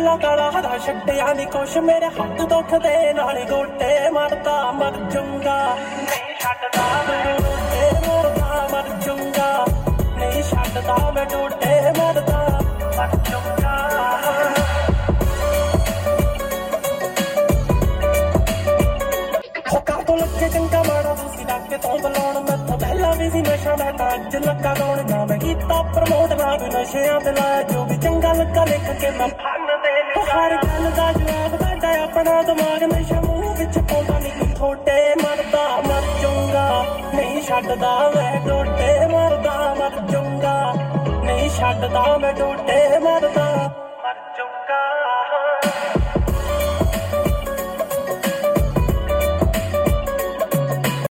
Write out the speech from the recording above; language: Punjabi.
ਨੀਲਾ ਕਾਲਾ ਹਰਾ ਛੱਡਿਆ ਨੀ ਕੁਛ ਮੇਰੇ ਹੱਥ ਦੁੱਖ ਦੇ ਨਾਲ ਗੋਟੇ ਮਰਦਾ ਮਰ ਜੂੰਗਾ ਨਹੀਂ ਛੱਡਦਾ ਮੈਂ ਗੋਟੇ ਮਰਦਾ ਮਰ ਜੂੰਗਾ ਨਹੀਂ ਛੱਡਦਾ ਮੈਂ ਗੋਟੇ ਮਰਦਾ ਮਰ ਜੂੰਗਾ ਲੱਗੇ ਚੰਗਾ ਮਾੜਾ ਤੁਸੀਂ ਡਾਕੇ ਤੋਂ ਬੁਲਾਉਣ ਮੈਥੋਂ ਪਹਿਲਾਂ ਵੀ ਸੀ ਨਸ਼ਾ ਮੈਂ ਤਾਂ ਅੱਜ ਲੱਗਾ ਲਾਉਣ ਨਾ ਮੈਂ ਕੀਤਾ ਪ੍ਰਮੋਟ ਨਾ ਕੋਈ ਨਸ਼ਿਆਂ ਤੇ ਲਾਇਆ ਜੋ ਵੀ ਚੰਗਾ ਲੱਗਾ ਲਿਖ ਕੇ ਮੈਂ ਫਨ ਦੇ ਹਰ ਗੱਲ ਦਾ ਜਵਾਬ ਸਾਡਾ ਆਪਣਾ ਦਿਮਾਗ ਨਸ਼ਾ ਮੂੰਹ ਵਿੱਚ ਪਾਉਂਦਾ ਨਹੀਂ ਕੋਈ ਥੋੜੇ ਮਰਦਾ ਮਰ ਜੂੰਗਾ ਨਹੀਂ ਛੱਡਦਾ ਮੈਂ ਟੋਟੇ ਮਰਦਾ ਮਰ ਜੂੰਗਾ ਨਹੀਂ ਛੱਡਦਾ ਮੈਂ ਟੋਟੇ ਮਰਦਾ